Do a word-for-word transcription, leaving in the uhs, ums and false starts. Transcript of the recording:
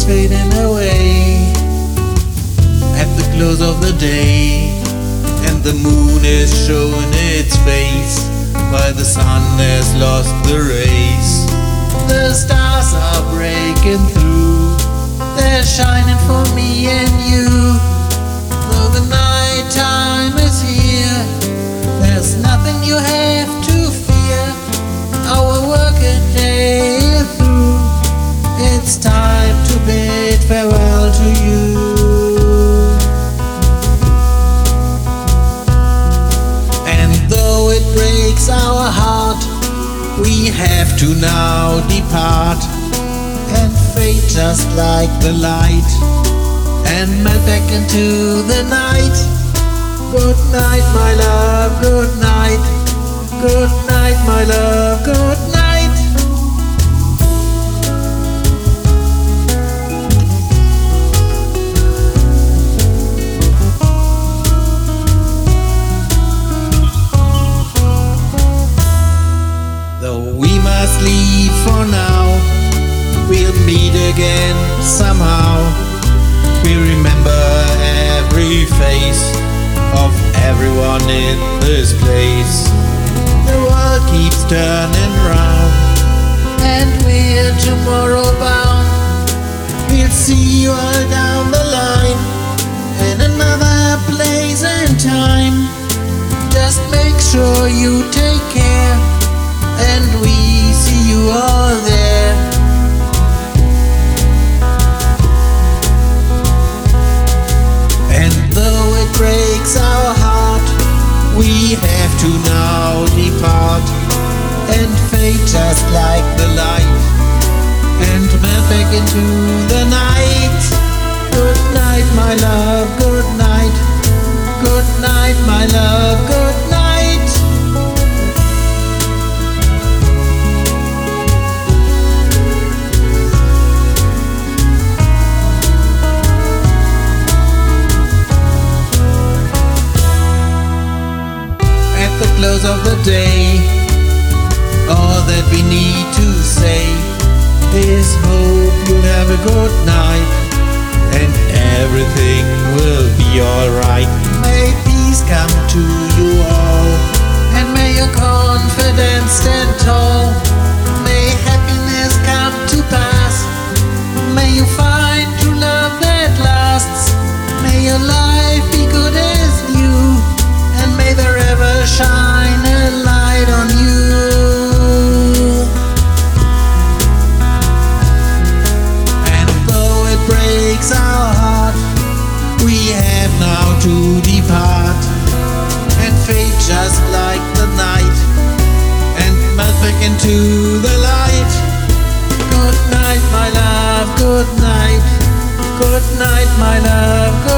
is fading away at the close of the day, and the moon is showing its face while the sun has lost the race. The stars are breaking through, they're shining for me and you. Though the night time is here, there's nothing you have to fear. Our working day is through, it's time to bid farewell to you. And though it breaks our heart, we have to now depart and fade just like the light and melt back into the night. Good night, my love, good night. Good night, my love, good night. Though we must leave for now, we'll meet again somehow. We remember every face of everyone in this place. The world keeps turning round, and we're tomorrow bound. We'll see you all down the line in another place and time. Just make sure you take care, and we see you all there. And though it breaks our heart, we have to now depart and fade just like the light and melt back into the night. Good night, my love, good night. Good night, my love, good night. The close of the day, all that we need to say is hope you'll have a good night and everything will be alright. May peace come to you all, and may your confidence stand tall. May happiness come to pass, may you find true love that lasts. May your life be good as new, and may there ever shine a light on you. And though it breaks our heart, we have now to depart and fade just like the night and melt back into the light. Good night, my love, good night. Good night, my love, good